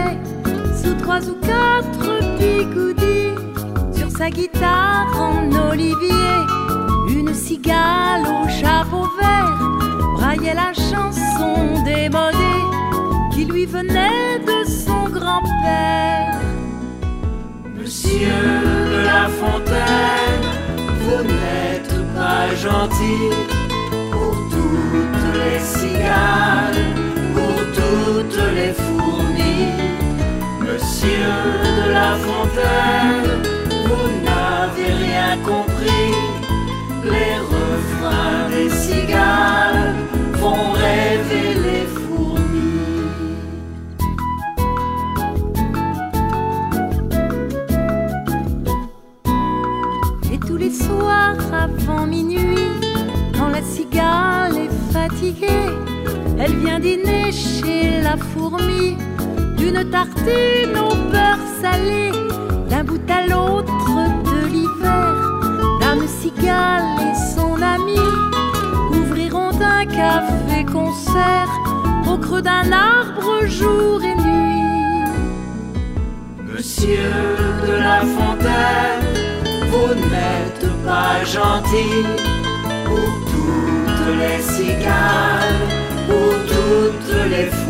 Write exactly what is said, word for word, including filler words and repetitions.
jouait sous trois ou quatre bigoudis. Sur sa guitare en olivier, une cigale au chapeau vert braillait la chanson démodée qui lui venait de son grand-père. Monsieur de La Fontaine, vous n'êtes pas gentil pour toutes les cigales, pour toutes les fourmis. Monsieur de La Fontaine, vous n'avez rien compris. Les refrains des cigales font rêver les fourmis. Et tous les soirs avant minuit, quand la cigale est fatiguée, elle vient dîner chez la fourmi. D'une tartine au beurre salé, d'un bout à l'autre de l'hiver, Dame Cigale et son ami ouvriront un café-concert au creux d'un arbre jour et nuit. Monsieur de La Fontaine, vous n'êtes pas gentil pour toutes les cigales, pour toutes les